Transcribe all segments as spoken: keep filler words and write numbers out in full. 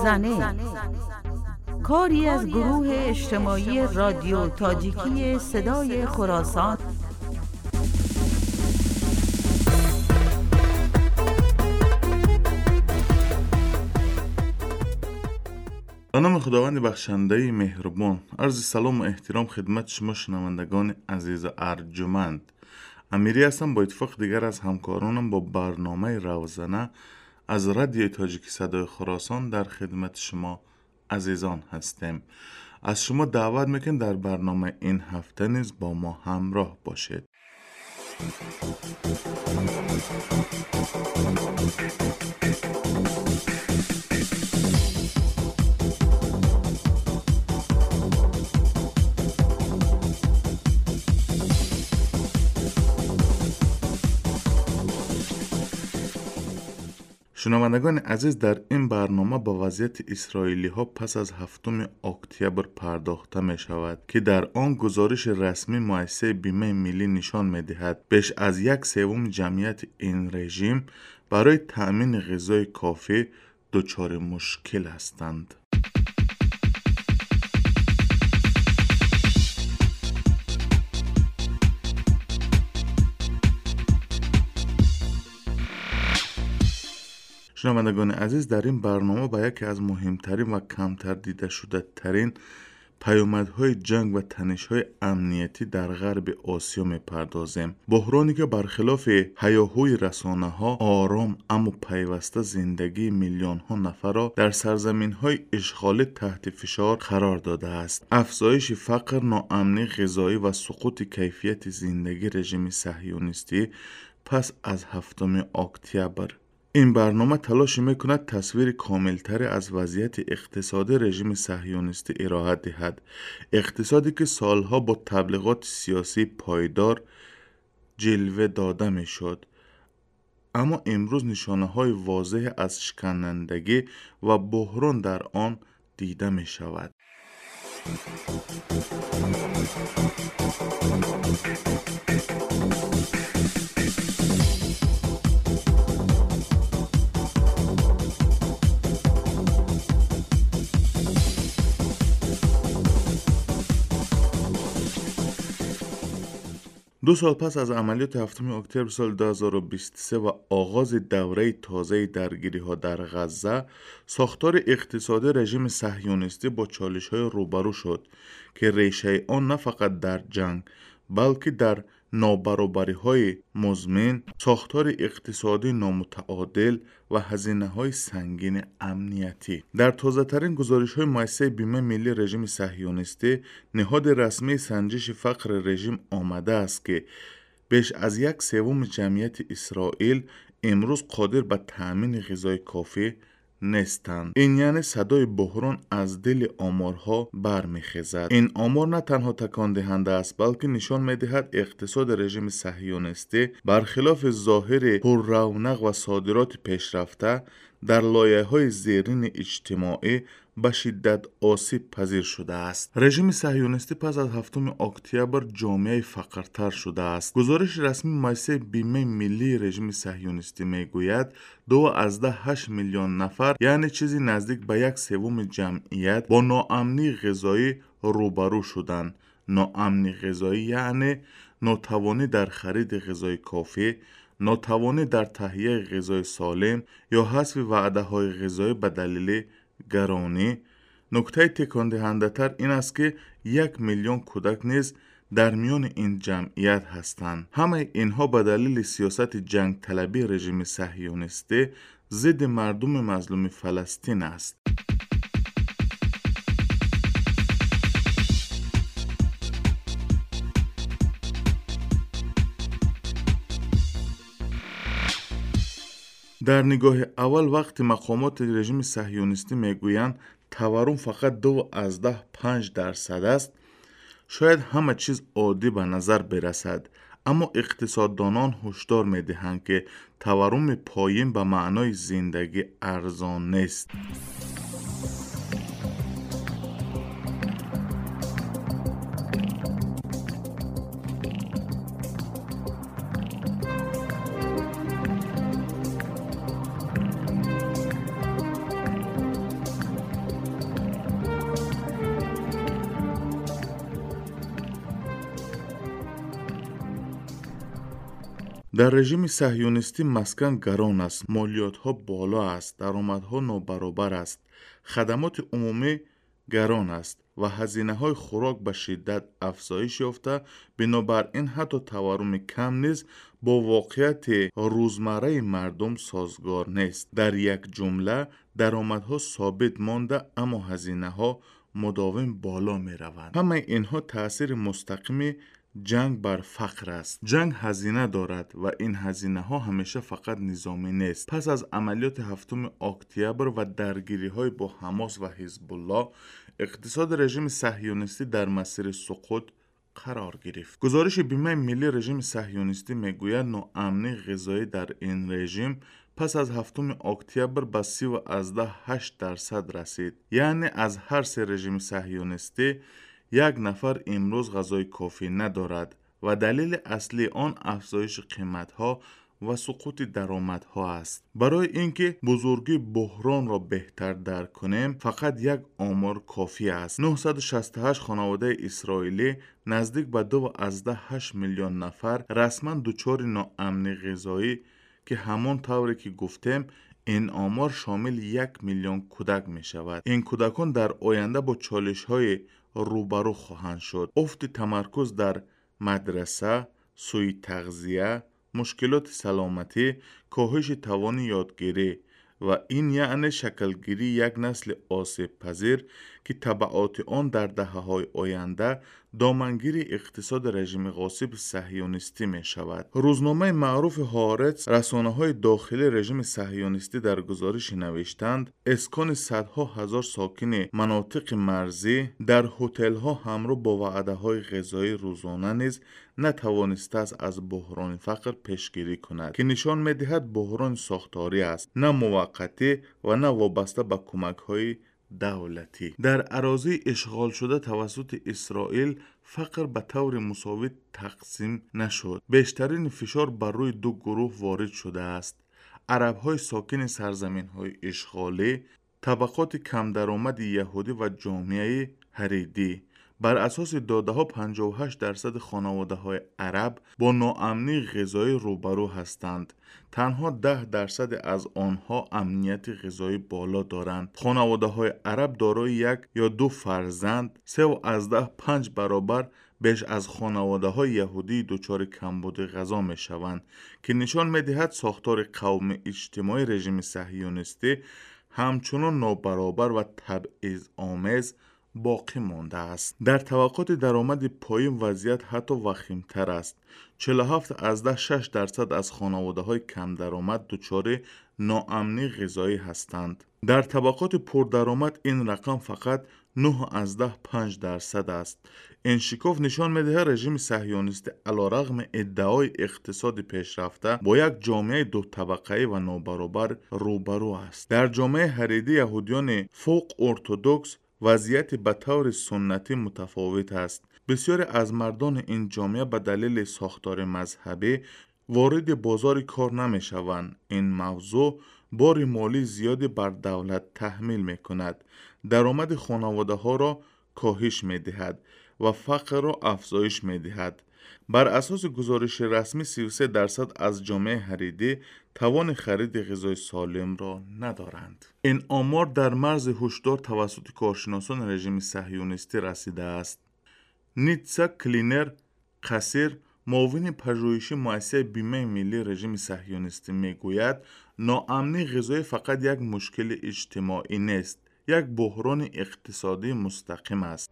راوزنه، کاری از گروه اجتماعی رادیو تاجیکی صدای خراسان. به نام خداوند بخشنده مهربان، عرض سلام و احترام خدمت شما شنوندگان عزیز و ارجمند. امیری هستم. با اتفاق دیگر از همکارانم با برنامه راوزنه از رادیو تاجیکی صدای خراسان در خدمت شما عزیزان هستیم. از شما دعوت میکنم در برنامه این هفته نیز با ما همراه باشید. شنوندگان عزیز، در این برنامه با وضعیت اسرائیلی ها پس از هفتم اکتبر پرداخته می شود که در آن گزارش رسمی مؤسسه بیمه ملی نشان می دهد بیش از یک سوم جمعیت این رژیم برای تأمین غذای کافی دچار مشکل هستند. شنوندگان عزیز، در این برنامه با یکی از مهمترین و کمتر دیده شده ترین پیامدهای جنگ و تنش‌های امنیتی در غرب آسیا می‌پردازیم. بحرانی که برخلاف هیاهوی رسانه‌ها آرام اما پیوسته زندگی میلیون‌ها نفر را در سرزمین‌های اشغالی تحت فشار قرار داده است. افزایش فقر، ناامنی غذایی و سقوط کیفیت زندگی رژیم صهیونیستی پس از هفتم اکتبر. این برنامه تلاش میکند تصویر کاملتری از وضعیت اقتصادی رژیم صهیونیستی ارائه دهد. اقتصادی که سالها با تبلیغات سیاسی پایدار جلوه داده میشد، اما امروز نشانه های واضح از شکنندگی و بحران در آن دیده می شود. دو سال پس از عملیات هفتم اکتبر سال دو هزار و بیست و سه و آغاز دوره تازه درگیری ها در غزه، ساختار اقتصادی رژیم صهیونیستی با چالش های روبرو شد که ریشه آن نه فقط در جنگ بلکه در نابرابری های مزمن، ساختار اقتصادی نامتعادل و هزینه های سنگین امنیتی. در تازه ترین گزارش های مؤسسه بیمه ملی رژیم صهیونیستی، نهاد رسمی سنجش فقر رژیم آمده است که بیش از یک سوم جمعیت اسرائیل امروز قادر به تأمین غذای کافی نیستند. این یعنی صدای بحران از دل آمارها برمیخیزد. این آمار نه تنها تکان دهنده است بلکه نشان میدهد اقتصاد رژیم صهیونیستی برخلاف ظاهر پر رونق و صادرات پیشرفته در لایه‌های زیرین اجتماعی به شدت آسیب پذیر شده است. رژیم صهیونیستی پس از هفتم اکتبر جامعه فقرتر شده است. گزارش رسمی مؤسسه بیمه ملی رژیم صهیونیستی میگوید دو از ده هشت میلیون نفر، یعنی چیزی نزدیک به یک سوم جمعیت، با ناامنی غذایی روبرو شدند. ناامنی غذایی یعنی ناتوانی در خرید غذای کافی، ناتوانی در تهیه غذای سالم یا حذف وعده های غذایی به دلیل گرانی. نکته تکان دهنده تر این است که یک میلیون کودک نیز در میان این جمعیت هستند. همه اینها به دلیل سیاست جنگ طلبی رژیم صهیونیستی ضد مردم مظلوم فلسطین است. در نگاه اول وقتی مقامات رژیم صهیونیستی میگویند تورم فقط دو از ده پنج درصد است، شاید همه چیز عادی به نظر برسد، اما اقتصاددانان هشدار میدهند که تورم پایین به معنای زندگی ارزان نیست. در رژیم صهیونیستی مسکن گران است، مالیات ها بالا است، درآمدها نابرابر است، خدمات عمومی گران است و هزینه های خوراک به شدت افزایش یافته. بنابراین حتی تورم کم نیز با واقعیت روزمره مردم سازگار نیست. در یک جمله درآمدها ثابت مانده اما هزینه ها مداوم بالا می روند. همه اینها تأثیر مستقیم جنگ بر فقر است. جنگ هزینه دارد و این هزینه ها همیشه فقط نظامی نیست. پس از عملیات هفتم اکتبر و درگیری های با حماس و حزب الله، اقتصاد رژیم صهیونیستی در مسیر سقوط قرار گرفت. گزارش بیمه ملی رژیم صهیونیستی میگوید ناامنی غذایی در این رژیم پس از هفتم اکتبر به سی و هشت درصد رسید. یعنی از هر سه رژیم صهیونیستی یک نفر امروز غذای کافی ندارد و دلیل اصلی آن افزایش قیمت‌ها و سقوط درآمدها است. برای اینکه بزرگی بحران را بهتر درک کنیم فقط یک آمار کافی است. نهصد و شصت و هشت خانواده اسرائیلی نزدیک به دو و هشت میلیون نفر رسما دچار ناامنی غذایی که همان طوری که گفتیم این آمار شامل یک میلیون کودک می شود. این کودکان در آینده با چالش های روبرو خواهند شد. افت تمرکز در مدرسه، سوء تغذیه، مشکلات سلامتی، کاهش توان یادگیری و این یعنی شکلگیری یک نسل آسیب پذیر که تبعات آن در دهه‌های آینده دامنگیر اقتصاد رژیم غاصب صهیونیستی می شود. روزنامه معروف هارتز، رسانه‌های داخلی رژیم صهیونیستی در گزارش نوشتند اسکان صدها هزار ساکن مناطق مرزی در هتل‌ها همراه با وعده‌های غذایی روزانه نیز نتوانسته است از بحران فقر پیشگیری کند که نشان می‌دهد بحران ساختاری است، نه موقتی و نه وابسته به کمک‌های دولتی. در اراضی اشغال شده توسط اسرائیل فقر به طور مساوی تقسیم نشد. بیشترین فشار بر روی دو گروه وارد شده است: عرب‌های ساکن سرزمین‌های اشغالی، طبقات کم درآمد یهودی و جامعه حریدی. بر اساس داده‌ها پنجاه و هشت درصد خانواده‌های عرب با ناامنی غذایی روبرو هستند. تنها ده درصد از آنها امنیت غذایی بالا دارند. خانواده‌های عرب دارای یک یا دو فرزند سه و از ده پنج برابر بیش از خانواده‌های یهودی دچار کمبود غذا می‌شوند که نشان می‌دهد ساختار قومی اجتماعی رژیم صهیونیستی همچنان نابرابر و تبعیض‌آمیز باقی مانده است. در طبقات درآمد پایین وضعیت حتی وخیم‌تر است. چهل و هفت از ده شش درصد از خانواده‌های کم درآمد دچار ناامنی غذایی هستند. در طبقات پردرآمد این رقم فقط نه از ده پنج درصد است. این شکاف نشان می‌دهد رژیم صهیونیستی علیرغم ادعای اقتصاد پیشرفته با یک جامعه دو طبقه‌ای و نابرابر روبرو است. در جامعه حریدی یهودیان فوق ارتدوکس وضعیت به طور سنتی متفاوت است. بسیاری از مردان این جامعه به دلیل ساختار مذهبی وارد بازار کار نمی شوند. این موضوع بار مالی زیادی بر دولت تحمیل می کند، درآمد خانواده ها را کاهش می دهد و فقر را افزایش می دهد. بر اساس گزارش رسمی سی و سه درصد از جامعه حریدی توان خرید غذای سالم را ندارند. این آمار در مرز هشدار توسط کارشناسان رژیم صهیونیستی رسیده است. نیتسا کلینر قصیر، معاون پژوهشی مؤسسه بیمه ملی رژیم صهیونیستی میگوید ناامنی غذایی فقط یک مشکل اجتماعی نیست، یک بحران اقتصادی مستقیم است.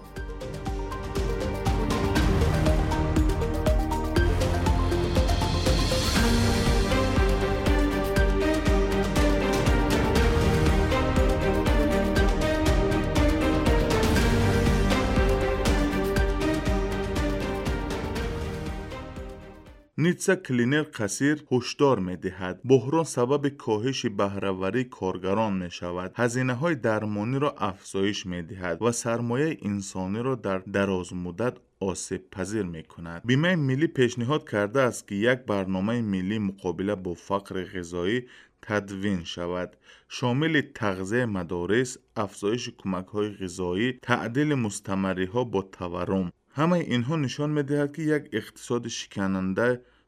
نیتسا کلینر قصیر هشدار می دهد بحران سبب کاهش بهره‌وری کارگران می شود، هزینه های درمانی را افزایش می دهد و سرمایه انسانی را در دراز مدت آسیب پذیر می کند. بیمه ملی پیشنهاد کرده است که یک برنامه ملی مقابله با فقر غذایی تدوین شود، شامل تغذیه مدارس، افزایش کمک های غذایی، تعدیل مستمری ها با تورم. همه اینها نشان می‌دهد که یک اقتصاد شکننده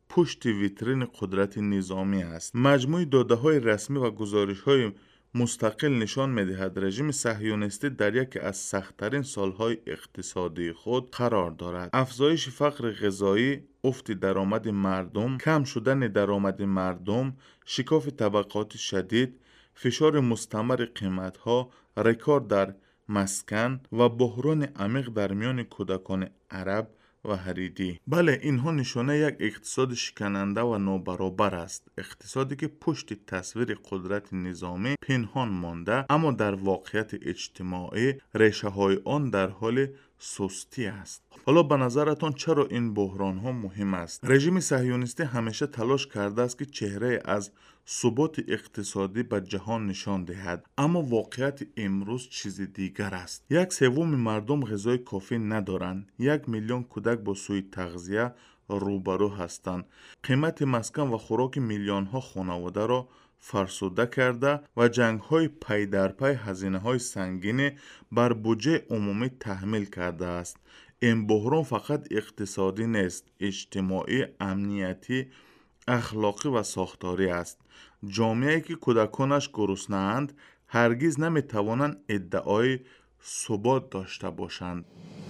پشت ویترین قدرت نظامی است. مجموع داده های رسمی و گزارش های مستقل نشان می‌دهد رژیم صهیونیستی در یکی از سخت‌ترین سالهای اقتصادی خود قرار دارد. افزایش فقر غذایی، افت درآمد مردم، کم شدن درآمد مردم، شکاف طبقاتی شدید، فشار مستمر قیمت‌ها، رکورد در مسکن و بحران عمیق در میان کودکان عرب و هریدی. بله، اینها نشانه یک اقتصاد شکننده و نابرابر است. اقتصادی که پشت تصویر قدرت نظامی پنهان مانده، اما در واقعیت اجتماعی ریشه های آن در حال سستی است. حالا به نظرتان چرا این بحران ها مهم است؟ رژیم صهیونیستی همیشه تلاش کرده است که چهره از ثبات اقتصادی به جهان نشان دهد، اما واقعیت امروز چیز دیگر است. یک سوم مردم غذای کافی ندارند. یک میلیون کودک با سوء تغذیه روبرو هستند. قیمت مسکن و خوراک میلیون ها خانواده را فرسوده کرده و جنگ های پی در پی هزینه های سنگین بر بودجه عمومی تحمیل کرده است. این بحران فقط اقتصادی نیست، اجتماعی، امنیتی، اخلاقی و ساختاری است. جامعه‌ای که کودکانش گرسنه‌اند هرگز نمی‌توانند ادعای ثبات داشته باشند.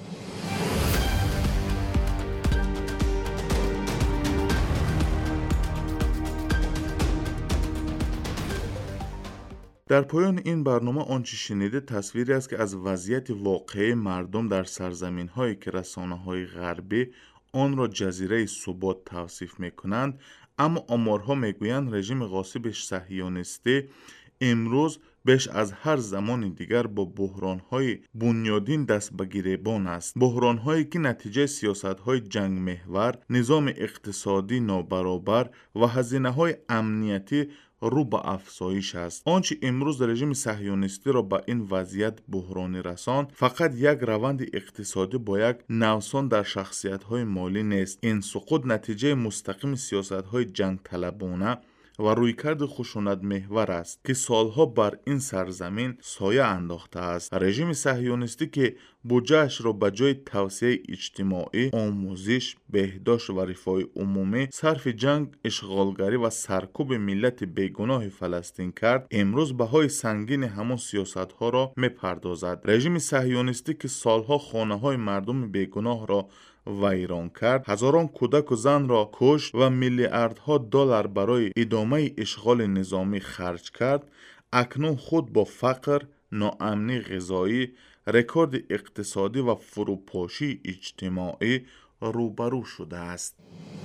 در پایان این برنامه آنچه شنیده تصویری است که از وضعیت واقعی مردم در سرزمین‌هایی که رسانه‌های غربی آن را جزیره ثبات توصیف می‌کنند، اما آمارها میگویند رژیم غاصب صهیونیستی امروز بیش از هر زمان دیگر با بحران‌های بنیادین دست به گریبان است. بحران‌هایی که نتیجه سیاست‌های جنگ محور، نظام اقتصادی نابرابر و هزینه‌های امنیتی رو به افزایش است. آنچه امروز رژیم صهیونیستی را به این وضعیت بحرانی رساند فقط یک روند اقتصادی با یک نوسان در شخصیت‌های مالی نیست. این سقوط نتیجه مستقیم سیاست‌های جنگ طلبانه و رویکرد خشونت محور است که سالها بر این سرزمین سایه انداخته است. رژیم صهیونیستی که بودجه‌اش را به جای توسعه اجتماعی، آموزش، بهداشت و رفاه عمومی صرف جنگ، اشغالگری و سرکوب ملت بیگناه فلسطین کرد، امروز بهای سنگین همان سیاست‌ها را می‌پردازد. رژیم صهیونیستی که سالها خانه‌های مردم بیگناه را ویران کرد، هزاران کودک و زن را کشت و میلیاردها دلار برای ادامه اشغال نظامی خرج کرد، اکنون خود با فقر، ناامنی غذایی، رکورد اقتصادی و فروپاشی اجتماعی روبرو شده است.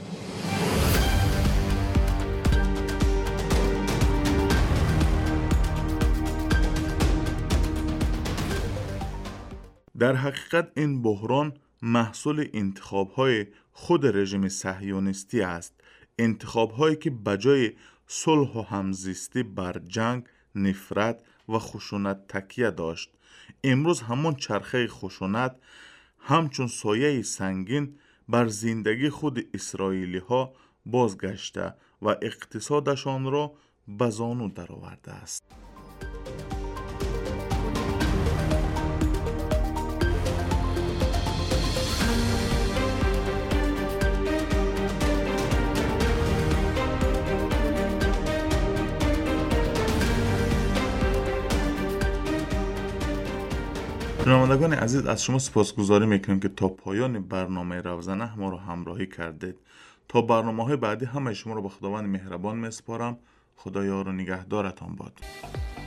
در حقیقت این بحران محصول انتخاب‌های خود رژیم صهیونیستی است. انتخاب‌هایی که بجای صلح و همزیستی بر جنگ، نفرت و خشونت تکیه داشت. امروز همان چرخه خشونت همچون سایه سنگین بر زندگی خود اسرائیلی ها بازگشته و اقتصادشان را به زانو درآورده است. شنوندگان عزیز، از شما سپاسگزاری میکنم که تا پایان برنامه روزنه ما را همراهی کردید. تا برنامه های بعدی همه شما را به خداوند مهربان میسپارم. خدا یار و نگهدارتان باد.